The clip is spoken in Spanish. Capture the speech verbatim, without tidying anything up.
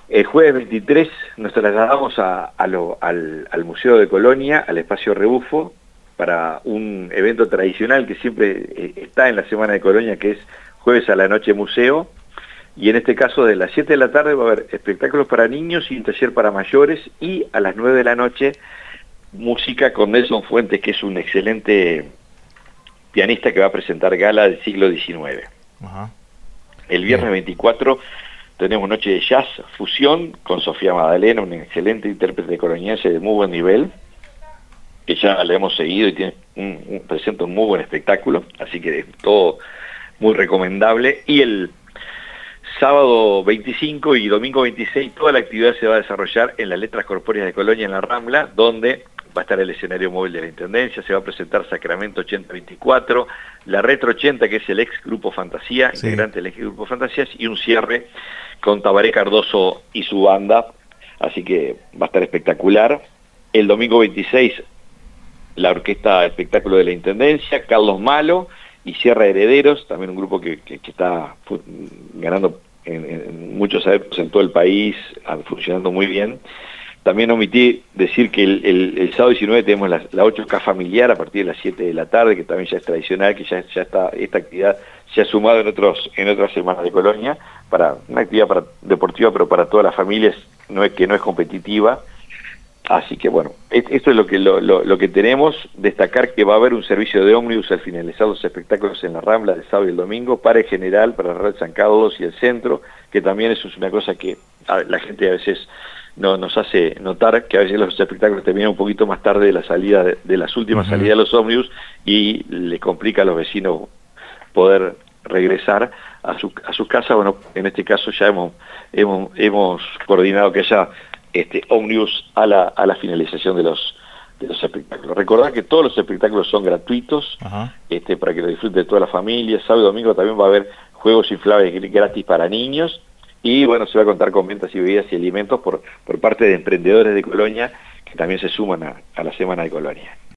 El jueves veintitrés nos trasladamos a, a lo, al, al Museo de Colonia, al Espacio Rebufo, para un evento tradicional que siempre eh, está en la Semana de Colonia, que es jueves a la noche museo, y en este caso de las siete de la tarde va a haber espectáculos para niños y un taller para mayores, y a las nueve de la noche música con Nelson Fuentes, que es un excelente pianista que va a presentar Gala del siglo diecinueve. Ajá. El viernes veinticuatro tenemos noche de jazz fusión con Sofía Magdalena, una excelente intérprete coloniense de muy buen nivel, que ya la hemos seguido y tiene un, un, presenta un muy buen espectáculo, así que todo muy recomendable. Y el sábado veinticinco y domingo veintiséis toda la actividad se va a desarrollar en las Letras Corpóreas de Colonia, en la Rambla, donde va a estar el escenario móvil de la Intendencia, se va a presentar Sacramento ochenta veinticuatro, la Retro ochenta, que es el ex Grupo Fantasía, sí. integrante del ex Grupo Fantasías, y un cierre con Tabaré Cardoso y su banda, así que va a estar espectacular. El domingo veintiséis, la Orquesta Espectáculo de la Intendencia, Carlos Malo y Sierra Herederos, también un grupo que, que, que está ganando en, en muchos adeptos en todo el país, funcionando muy bien. También omití decir que el, el, el sábado diecinueve tenemos la, la ocho K familiar a partir de las siete de la tarde, que también ya es tradicional, que ya, ya está, esta actividad se ha sumado en otros en otras semanas de Colonia, para una actividad para, deportiva, pero para todas las familias, no es, que no es competitiva. Así que bueno, esto es lo que, lo, lo, lo que tenemos. Destacar que va a haber un servicio de ómnibus al finalizar los espectáculos en la Rambla del sábado y el domingo, para el general, para la red San Carlos y el centro, que también eso es una cosa que a, la gente a veces no nos hace notar, que a veces los espectáculos terminan un poquito más tarde de la salida de, de las últimas uh-huh. salidas de los ómnibus, y le complica a los vecinos poder regresar a su a sus casas. Bueno, en este caso ya hemos hemos hemos coordinado que haya este ómnibus a la a la finalización de los de los espectáculos. Recordar que todos los espectáculos son gratuitos, uh-huh. este para que lo disfrute toda la familia. Sábado y domingo también va a haber juegos inflables gratis para niños. Y bueno, se va a contar con ventas y bebidas y alimentos por, por parte de emprendedores de Colonia, que también se suman a, a la Semana de Colonia.